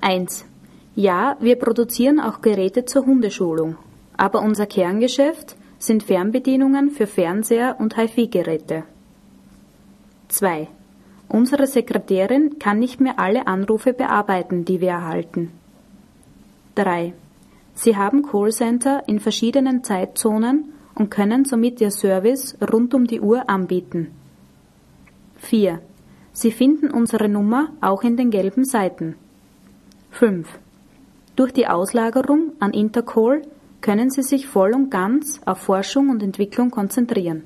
1. Ja, wir produzieren auch Geräte zur Hundeschulung, aber unser Kerngeschäft sind Fernbedienungen für Fernseher und HiFi-Geräte. 2. Unsere Sekretärin kann nicht mehr alle Anrufe bearbeiten, die wir erhalten. 3. Sie haben Callcenter in verschiedenen Zeitzonen und können somit ihr Service rund um die Uhr anbieten. 4. Sie finden unsere Nummer auch in den gelben Seiten. 5. Durch die Auslagerung an Intercall können Sie sich voll und ganz auf Forschung und Entwicklung konzentrieren.